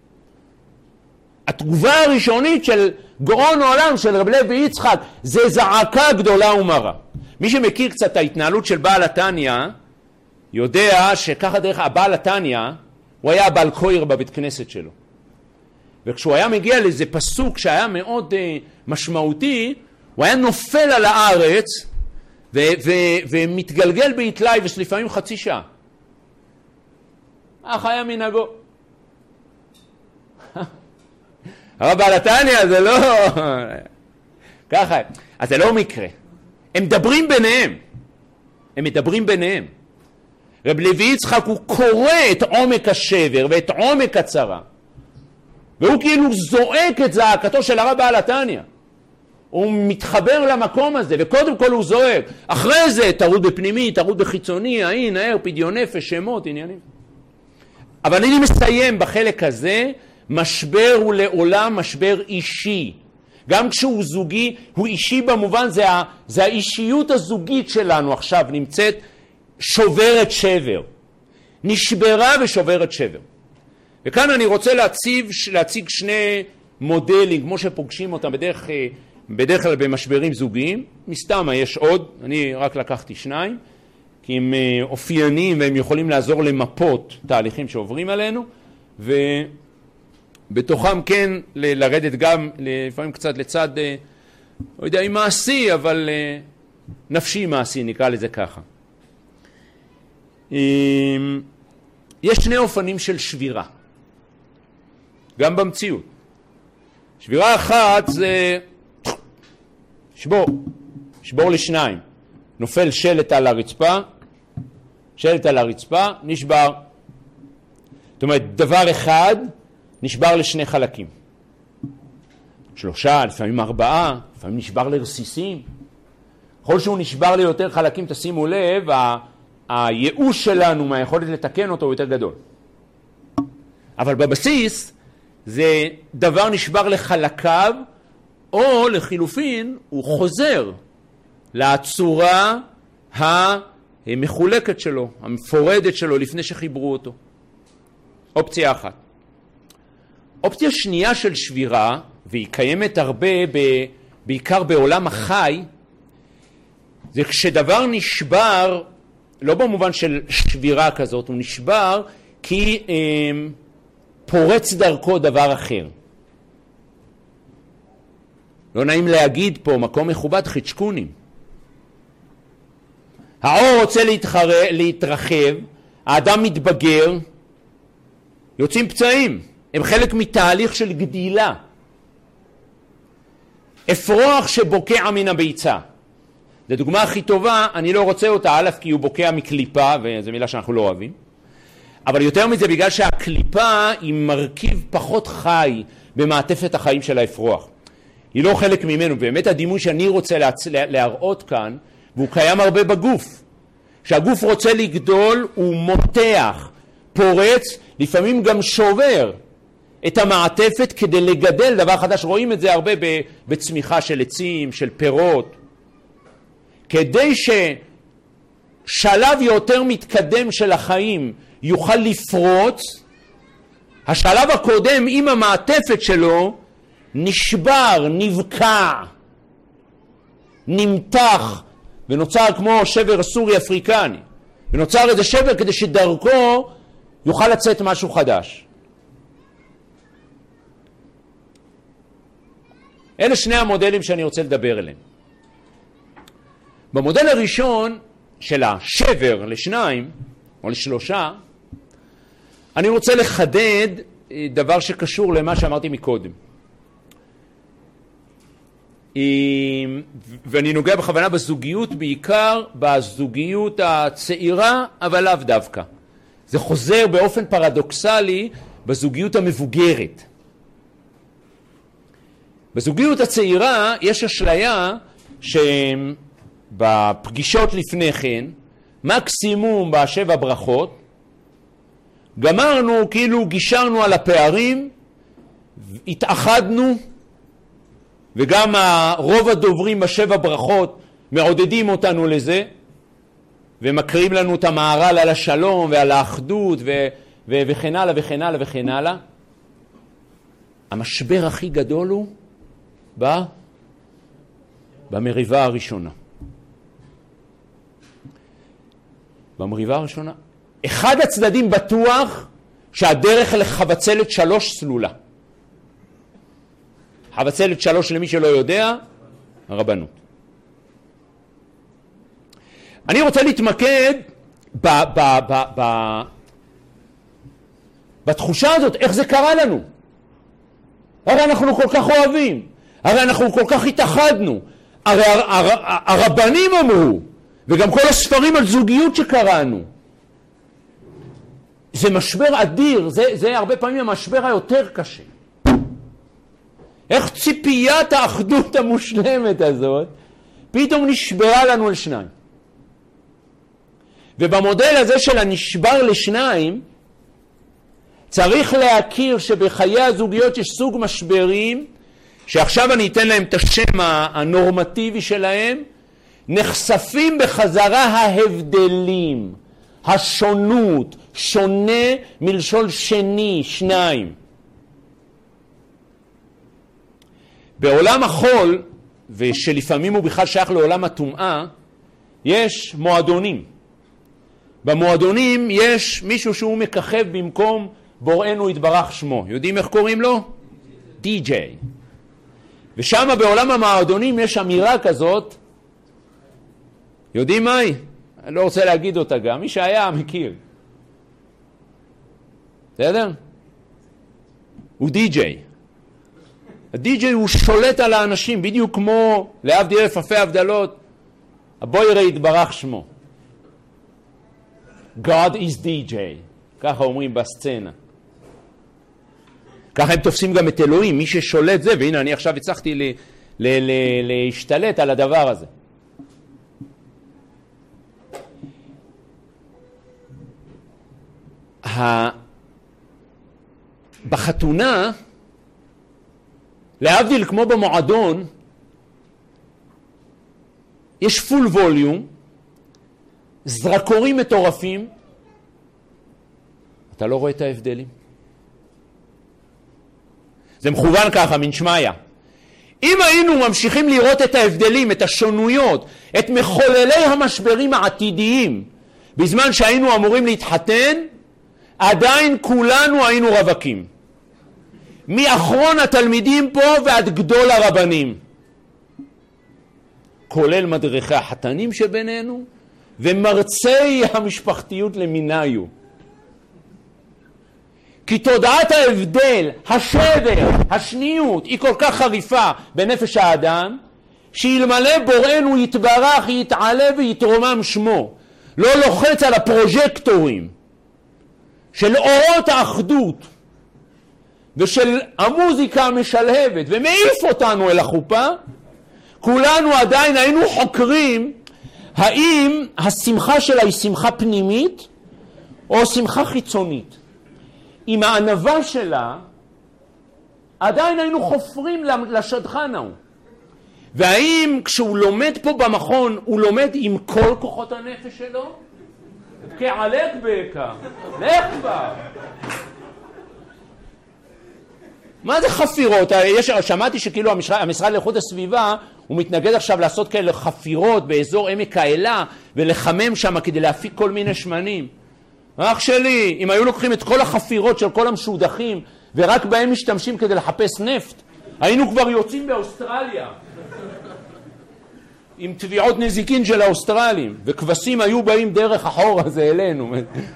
התגובה הראשונית של גאון העולם, של רב לוי יצחק, זה זעקה גדולה ומרה. מי שמכיר קצת את ההתנהלות של בעל התניא, יודע שככה דרך הבעל התניא, הוא היה בעל קויר בבית כנסת שלו. וכשהוא היה מגיע לאיזה פסוק שהיה מאוד משמעותי, הוא היה נופל על הארץ, ומתגלגל בהתלי ולפעמים חצי שעה. היה מנהגו. הרב בעל התניא זה לא... ככה, אז זה לא מקרה. הם מדברים ביניהם. רב לוי יצחק הוא קורא את עומק השבר ואת עומק הצרה. והוא כאילו זועק את זעקתו של הרב בעל התניא. הוא מתחבר למקום הזה, וקודם כל הוא זועק. אחרי זה טרוד בפנימי, טרוד בחיצוני, העין, הער, פדיון נפש, שמות, עניינים. אבל אני מסיים בחלק הזה, משבר הוא לעולם משבר אישי. גם כשהוא זוגי, הוא אישי במובן, זה האישיות הזוגית שלנו עכשיו נמצאת שוברת שבר. נשברה ושוברת שבר. וכאן אני רוצה להציג שני מודלים, כמו שפוגשים אותם בדרך כלל במשברים זוגיים. מסתם יש עוד, אני רק לקחתי שניים, כי הם אופייניים והם יכולים לעזור למפות תהליכים שעוברים עלינו, ובתוכם כן לרדת גם לפעמים קצת לצד, לא יודע אם מעשי, אבל נפשי מעשי, נקרא לזה ככה. יש שני אופנים של שבירה, גם במציאות. שבירה אחת זה שבור לשניים. נופל שלט על הרצפה, נשבר. זאת אומרת, דבר אחד נשבר לשני חלקים. 3, לפעמים 4, לפעמים נשבר לרסיסים. ככל שהוא נשבר ליותר חלקים, תשימו לב, הייאוש שלנו מהיכולת לתקן אותו הוא יותר גדול. אבל בבסיס זה דבר נשבר לחלקיו, או לחילופין הוא חוזר לצורה המחולקת שלו, המפורדת שלו לפני שחיברו אותו. אופציה אחת. אופציה שנייה של שבירה, והיא קיימת הרבה בעיקר בעולם החי, זה כשדבר נשבר, לא במובן של שבירה כזאת, הוא נשבר כי פורץ דרכו דבר אחר. לא נעים להגיד פה, מקום מכובד, חיצ'קונים. האור רוצה להתרחב, האדם מתבגר, יוצאים פצעים, הם חלק מתהליך של גדילה. אפרוח שבוקע מן הביצה. זו דוגמה הכי טובה, אני לא רוצה אותה, א' כי הוא בוקע מקליפה, וזו מילה שאנחנו לא אוהבים. אבל יותר מזה בגלל שהקליפה היא מרכיב פחות חי במעטפת החיים של האפרוח. היא לא חלק ממנו, באמת הדימוי שאני רוצה להראות כאן, והוא קיים הרבה בגוף. כשהגוף רוצה לגדול, הוא מותח, פורץ, לפעמים גם שובר את המעטפת כדי לגדל דבר חדש. רואים את זה הרבה בצמיחה של עצים, של פירות. כדי ששלב יותר מתקדם של החיים יוכל לפרוץ, השלב הקודם עם המעטפת שלו נשבר, נבקע, נמתח, ונוצר כמו שבר סורי אפריקני. ונוצר איזה שבר כדי שדרכו יוכל לצאת משהו חדש. אלה שני המודלים שאני רוצה לדבר עליהם. במודל הראשון של השבר לשניים או לשלושה, אני רוצה לחדד דבר שקשור למה שאמרתי מקודם. ואני נוגע בכוונה בזוגיות, בעיקר בזוגיות הצעירה, אבל לאו דווקא. זה חוזר באופן פרדוקסלי בזוגיות המבוגרת. בזוגיות הצעירה יש אשליה שבפגישות לפני כן, מקסימום בשבע ברכות, גמרנו, כאילו גישרנו על הפערים, התאחדנו, וגם רוב הדוברים בשבע ברכות מעודדים אותנו לזה, ומקריאים לנו את המהר"ל על השלום ועל האחדות וכן הלאה וכן הלאה וכן הלאה. המשבר הכי גדול הוא במריבה הראשונה. במריבה הראשונה. אחד הצדדים בטוח שהדרך לחבצלת 3 סלולה. חבצלת 3 למי שלא יודע, הרבנות. אני רוצה להתמקד בתחושה הזאת, איך זה קרה לנו. הרי אנחנו כל כך אוהבים, הרי אנחנו כל כך התאחדנו, הרי הרבנים אמרו, וגם כל הספרים על זוגיות שקראנו. זה משבר אדיר, זה הרבה פעמים המשבר היותר קשה. איך ציפיית האחדות המושלמת הזאת פתאום נשברה לנו על שניים. ובמודל הזה של הנשבר לשניים, צריך להכיר שבחיי הזוגיות יש סוג משברים, שעכשיו אני אתן להם את השם הנורמטיבי שלהם, נחשפים בחזרה ההבדלים, השונות, שונה מלשון שני, שניים. בעולם החול, ושלפעמים הוא בכלל שייך לעולם הטומאה, יש מועדונים. במועדונים יש מישהו שהוא מככב במקום בוראנו יתברך שמו. יודעים איך קוראים לו? די-ג'יי. ושם בעולם המועדונים יש אמירה כזאת, יודעים מהי? אני לא רוצה להגיד אותה גם, מי שהיה מכיר. בסדר? הוא די-ג'יי. הדי-ג'יי הוא שולט על האנשים, בדיוק כמו להבדיל אלף אלפי הבדלות, הבוירה יתברך שמו. God is DJ, ככה אומרים בסצנה. ככה הם תופסים גם את אלוהים, מי ששולט זה, והנה אני עכשיו הצלחתי להשתלט על הדבר הזה. בחתונה, להבדיל כמו במועדון, יש פול ווליום, זרקורים מטורפים, אתה לא רואה את ההבדלים. זה מכוון ככה, מן שמיה. אם היינו ממשיכים לראות את ההבדלים, את השונויות, את מחוללי המשברים העתידיים, בזמן שהיינו אמורים להתחתן, עדיין כולנו היינו רווקים. מאחרון התלמידים פה ועד גדול הרבנים. כולל מדריכי החתנים שבינינו, ומרצי המשפחתיות למיניו. כי תודעת ההבדל, השבר, השניות, היא כל כך חריפה בנפש האדם, שאלמלא בוראנו יתברך, יתעלה ויתרומם שמו, לא לוחץ על הפרוז'קטורים של אורות האחדות ושל המוזיקה המשלהבת ומעיף אותנו אל החופה, כולנו עדיין היינו חוקרים האם השמחה שלה היא שמחה פנימית או שמחה חיצונית. עם הענבה שלה עדיין היינו חופרים לשדכן ההוא. והאם כשהוא לומד פה במכון הוא לומד עם כל כוחות הנפש שלו? כעלק בעיקר, לך כבר. מה זה חפירות? שמעתי שכאילו המשרד לאיכות הסביבה הוא מתנגד עכשיו לעשות כאלה חפירות באזור עמק האלה ולחמם שם כדי להפיק כל מיני שמנים. אח שלי, אם היו לוקחים את כל החפירות של כל המשודחים ורק בהם משתמשים כדי לחפש נפט, היינו כבר יוצאים באוסטרליה עם תביעות נזיקין של האוסטרלים, וכבשים היו באים דרך החור הזה אלינו.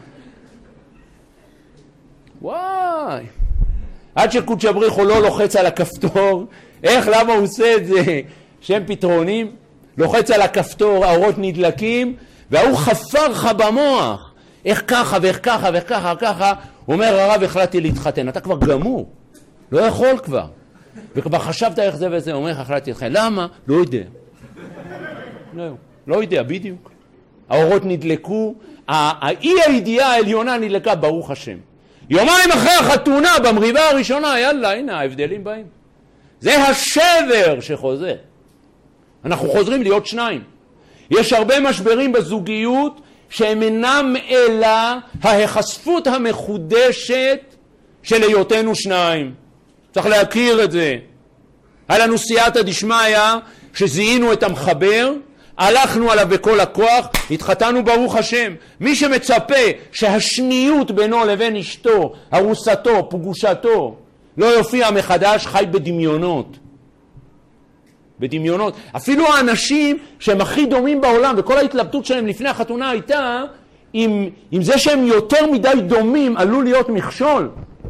וואי, עד שקודש הבריחו לא לוחץ על הכפתור. איך, למה הוא עושה את זה? שם פתרונים, לוחץ על הכפתור, האורות נדלקים, והוא חפר לך במוח איך ככה ואיך ככה ואיך ככה וככה. הוא אומר, הרב, החלטתי להתחתן. אתה כבר גמור, לא יכול כבר, וכבר חשבת איך זה וזה. הוא אומר, החלטתי להתחתן. למה? לא יודע. לא יודע, בדיוק. האורות נדלקו, האי הידיעה העליונה נדלקה, ברוך השם. יומיים אחרי החתונה, במריבה הראשונה, יאללה, הנה, ההבדלים באים. זה השבר שחוזר. אנחנו חוזרים להיות שניים. יש הרבה משברים בזוגיות שהם אינם אלא ההיחשפות המחודשת של היותנו שניים. צריך להכיר את זה. היה לנו סייעתא דשמיא שזיהינו את המחבר, הלכנו עליו בכל הכוח, התחתנו ברוך השם. מי שמצפה שהשניות בינו לבין אשתו, ארוסתו, פגושתו, לא יופיע מחדש, חי בדמיונות. בדמיונות. אפילו האנשים שהם הכי דומים בעולם, וכל ההתלבטות שלהם לפני החתונה הייתה, אם זה שהם יותר מדי דומים עלול להיות מכשול,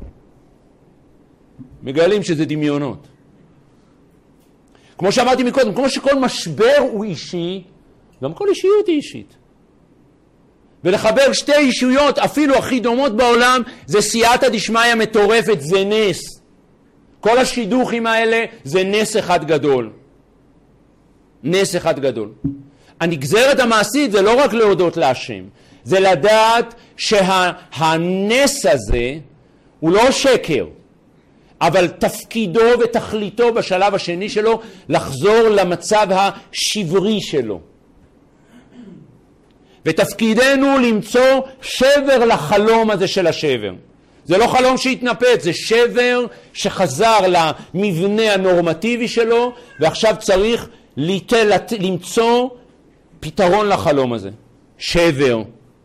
מגלים שזה דמיונות. כמו שאמרתי מקודם, כמו שכל משבר הוא אישי, גם כל אישיות היא אישית. ולחבר שתי אישויות אפילו הכי דומות בעולם, זה סייעתא דשמיא מטורפת, זה נס. כל השידוכים האלה זה נס אחד גדול. נס אחד גדול. הנגזרת המעשית זה לא רק להודות להשם, זה לדעת שהנס הזה הוא לא שקר, אבל תפקידו ותכליתו בשלב השני שלו לחזור למצב השברי שלו. ותפקידנו למצוא שבר לחלום הזה של השבר. זה לא חלום שהתנפץ, זה שבר שחזר למבנה הנורמטיבי שלו, ועכשיו צריך למצוא פתרון לחלום הזה. שבר.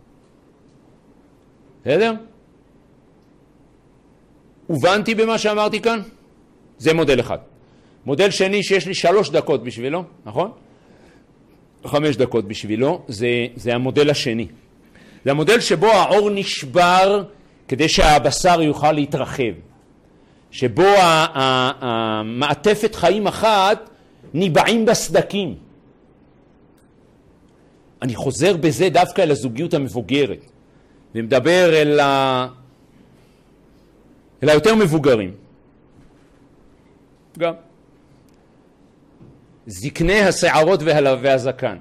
בסדר? הובנתי במה שאמרתי כאן? זה מודל אחד. מודל שני שיש לי 3 דקות בשבילו, נכון? 5 דקות בשבילו, זה המודל השני. זה המודל שבו האור נשבר כדי שהבשר יוכל להתרחב. שבו המעטפת חיים אחת ניבעים בסדקים. אני חוזר בזה דווקא אל הזוגיות המבוגרת, ומדבר אל היותר מבוגרים. גם. זקני השערות והזקן.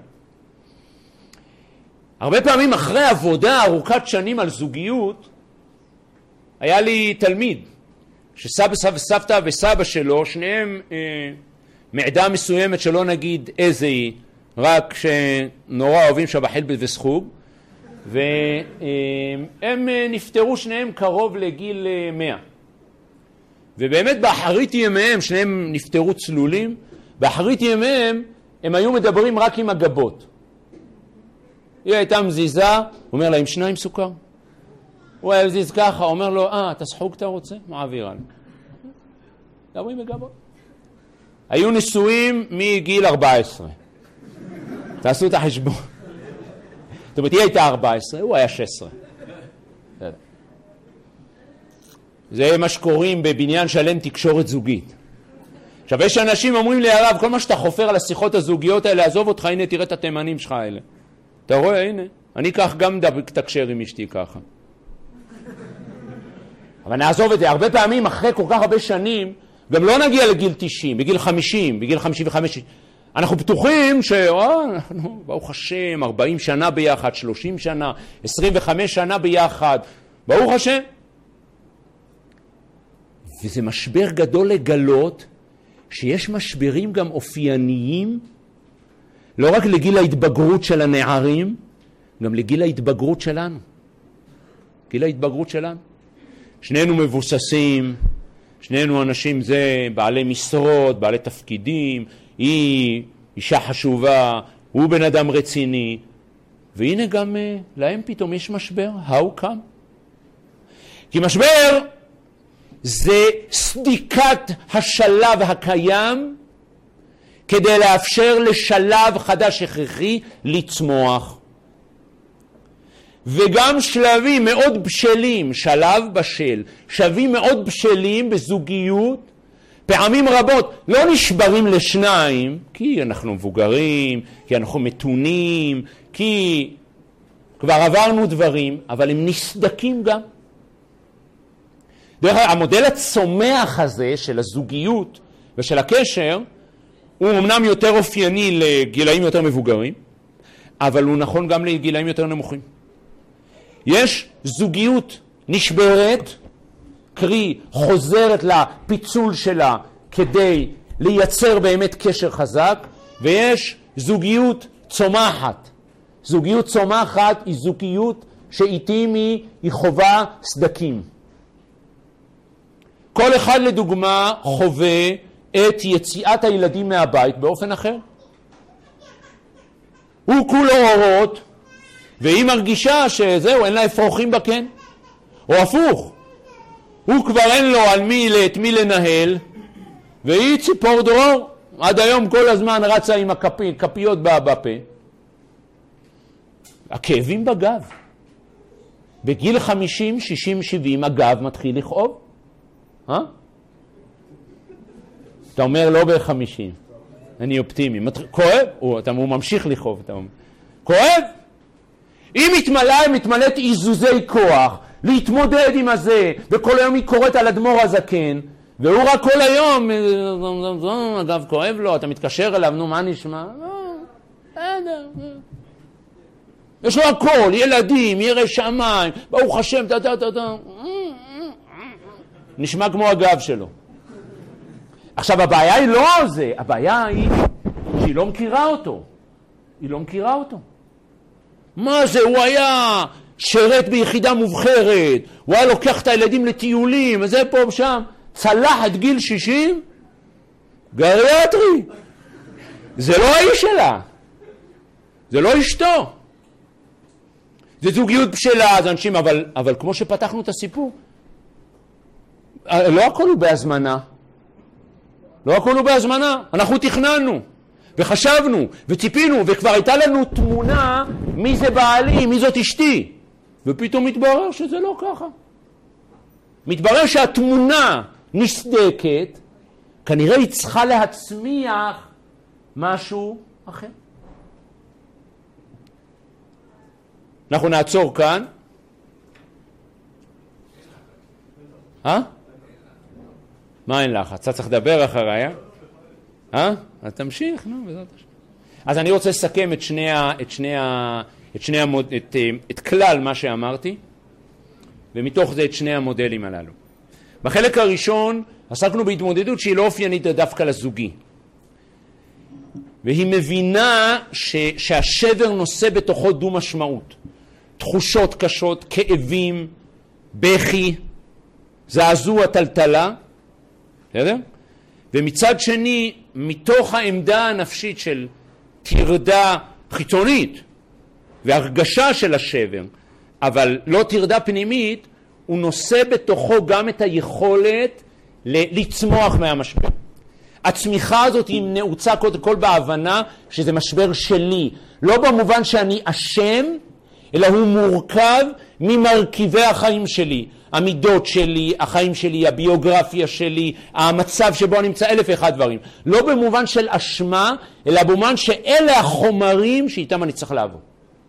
הרבה פעמים אחרי עבודה ארוכת שנים על זוגיות, היה לי תלמיד, שסבתא וסבא שלו, שניהם מעדה מסוימת שלא נגיד איזה היא, רק שנורא אוהבים שבחל וסחוג, והם נפטרו שניהם קרוב לגיל 100. ובאמת באחרית ימיהם, שניהם נפטרו צלולים, באחרית ימיהם הם היו מדברים רק עם הגבות. היא הייתה מזיזה, הוא אומר לה, עם 2 סוכר? הוא היה מזיז ככה, אומר לו, אתה סחוג אתה רוצה? מעביר עליו. מדברים בגבות. היו נשואים מגיל 14. תעשו את החשבון. זאת אומרת, היא הייתה 14, הוא היה 16. זה מה שקוראים בבניין שלם תקשורת זוגית. עכשיו, יש אנשים אומרים לי, הרב, כל מה שאתה חופר על השיחות הזוגיות האלה, עזוב אותך, הנה, תראה את התימנים שלך האלה. אתה רואה, הנה, אני כך גם תקשר עם אשתי ככה. אבל נעזוב את זה, הרבה פעמים אחרי כל כך הרבה שנים, גם לא נגיע לגיל 90, בגיל 50, בגיל 55, אנחנו בטוחים אנחנו, ברוך השם, 40 שנה ביחד, 30 שנה, 25 שנה ביחד, ברוך השם. וזה משבר גדול לגלות שיש משברים גם אופייניים, לא רק לגיל ההתבגרות של הנערים, גם לגיל ההתבגרות שלנו. גיל ההתבגרות שלנו. שנינו מבוססים, שנינו אנשים זה בעלי משרות, בעלי תפקידים, היא אישה חשובה, הוא בן אדם רציני, והנה גם להם פתאום יש משבר. How come? כי משבר זה סדיקת השלב הקיים כדי לאפשר לשלב חדש הכרחי לצמוח. וגם שלבים מאוד בשלים, שלב בשל, שלבים מאוד בשלים בזוגיות, פעמים רבות לא נשברים לשניים, כי אנחנו מבוגרים, כי אנחנו מתונים, כי כבר עברנו דברים, אבל הם נסדקים גם. דרך אגב, המודל הצומח הזה של הזוגיות ושל הקשר, הוא אמנם יותר אופייני לגילאים יותר מבוגרים, אבל הוא נכון גם לגילאים יותר נמוכים. יש זוגיות נשברת, קרי חוזרת לפיצול שלה כדי לייצר באמת קשר חזק, ויש זוגיות צומחת. זוגיות צומחת היא זוגיות שעיתים היא חובה סדקים. כל אחד לדוגמה חווה את יציאת הילדים מהבית באופן אחר. הוא כולו אורות, והיא מרגישה שזהו, אין לה אפרוחים בקן. או הפוך, הוא כבר אין לו את מי לנהל, והיא ציפור דרור, עד היום כל הזמן רצה עם הכפיות בפה. הכאבים בגב. בגיל 50, 60, 70 הגב מתחיל לכאוב. אתה אומר לא ב-50. אני אופטימי. כואב? הוא ממשיך לכאוב. כואב? היא מתמלאת איזוזי כוח להתמודד עם הזה, וכל היום היא קוראת על אדמו"ר הזקן, והוא רק כל היום, אגב כואב לו, אתה מתקשר אליו, נו מה נשמע? יש לו הכל, ילדים, ירא שמיים, ברוך השם, נשמע כמו הגב שלו. עכשיו הבעיה היא לא זה, הבעיה היא שהיא לא מכירה אותו. היא לא מכירה אותו. מה זה? הוא היה שרת ביחידה מובחרת, הוא היה לוקח את הילדים לטיולים, וזה פה ושם, צלח את גיל 60, גריאטרי. זה לא האיש שלה. זה לא אשתו. זה זוגיות בשלה, זה אנשים, אבל כמו שפתחנו את הסיפור, לא הכל הוא בהזמנה. לא הכל הוא בהזמנה. אנחנו תכננו, וחשבנו, וציפינו, וכבר הייתה לנו תמונה מי זה בעלי, מי זאת אשתי. ופתאום מתברר שזה לא ככה. מתברר שהתמונה נסדקת, כנראה היא צריכה להצמיח משהו אחר. אנחנו נעצור כאן. מה אין לחץ? אתה צריך לדבר אחריי, אז תמשיך, נו, בעזרת השם. אז אני רוצה לסכם את כלל מה שאמרתי, ומתוך זה את שני המודלים הללו. בחלק הראשון עסקנו בהתמודדות שהיא לא אופיינית דווקא לזוגי. והיא מבינה שהשבר נושא בתוכו דו משמעות. תחושות קשות, כאבים, בכי, זעזוע, טלטלה. בסדר? ומצד שני, מתוך העמדה הנפשית של תרדה חיצונית והרגשה של השבר, אבל לא תרדה פנימית, הוא נושא בתוכו גם את היכולת לצמוח מהמשבר. הצמיחה הזאת היא נעוצה קודם כל בהבנה שזה משבר שלי, לא במובן שאני אשם, אלא הוא מורכב ממרכיבי החיים שלי, המידות שלי, החיים שלי, הביוגרפיה שלי, המצב שבו אני נמצא, 1,001 דברים. לא במובן של אשמה, אלא במובן שאלה החומרים שאיתם אני צריך לעבור.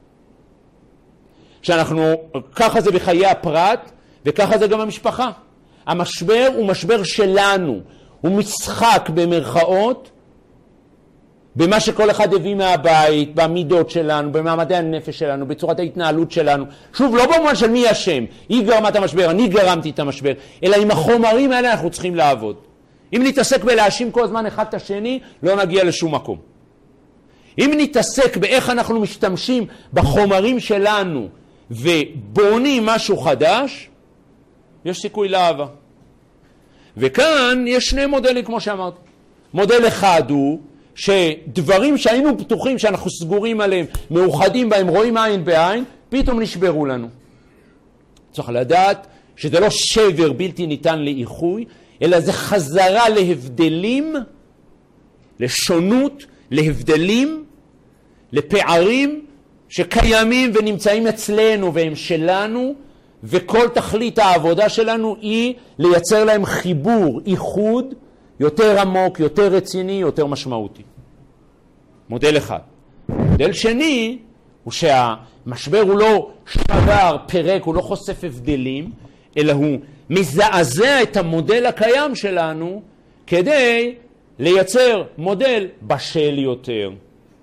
ככה זה בחיי הפרט, וככה זה גם המשפחה. המשבר הוא משבר שלנו, הוא משחק במרכאות, במה שכל אחד הביא מהבית, במידות שלנו, במעמדי הנפש שלנו, בצורת ההתנהלות שלנו. שוב, לא במובן של מי השם, היא גרמה את המשבר, אני גרמתי את המשבר, אלא עם החומרים האלה אנחנו צריכים לעבוד. אם נתעסק בלהאשים כל הזמן אחד את השני, לא נגיע לשום מקום. אם נתעסק באיך אנחנו משתמשים בחומרים שלנו ובונים משהו חדש, יש סיכוי לאהבה. וכאן יש שני מודלים כמו שאמרתי. מודל אחד הוא שדברים שהיינו פתוחים, שאנחנו סגורים עליהם, מאוחדים בהם, רואים עין בעין, פתאום נשברו לנו. צריך לדעת שזה לא שבר בלתי ניתן לאיחוי, אלא זה חזרה להבדלים, לשונות, להבדלים, לפערים שקיימים ונמצאים אצלנו והם שלנו, וכל תכלית העבודה שלנו היא לייצר להם חיבור, איחוד, יותר עמוק, יותר רציני, יותר משמעותי. מודל אחד. מודל שני הוא שהמשבר הוא לא שבר, פרק, הוא לא חושף הבדלים, אלא הוא מזעזע את המודל הקיים שלנו כדי לייצר מודל בשל יותר,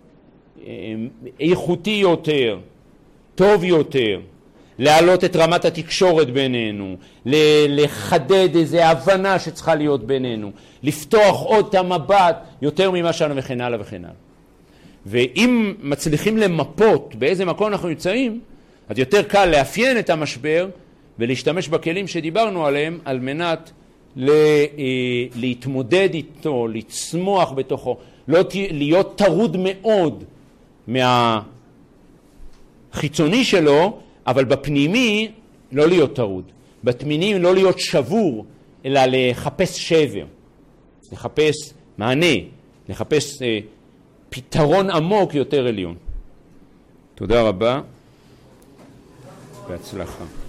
איכותי יותר, טוב יותר, להעלות את רמת התקשורת בינינו, לחדד איזו הבנה שצריכה להיות בינינו, לפתוח עוד את המבט יותר ממה שלנו וכן הלאה וכן הלאה. ואם מצליחים למפות באיזה מקום אנחנו נמצאים, אז יותר קל לאפיין את המשבר ולהשתמש בכלים שדיברנו עליהם על מנת להתמודד איתו, לצמוח בתוכו, לא להיות טרוד מאוד מהחיצוני שלו, אבל בפנימי לא להיות טרוד. בפנימי לא להיות שבור, אלא לחפש שבר, לחפש מענה, לחפש פתרון עמוק יותר עליון. תודה רבה, בהצלחה.